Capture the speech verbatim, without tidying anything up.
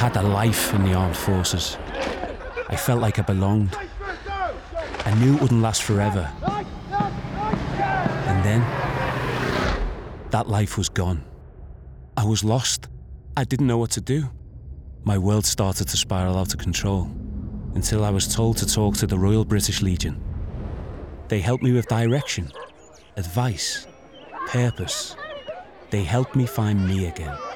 had a life in the armed forces. I felt like I belonged. I knew it wouldn't last forever. And then, that life was gone. I was lost. I didn't know what to do. My world started to spiral out of control, until I was told to talk to the Royal British Legion. They helped me with direction, advice, purpose. They helped me find me again.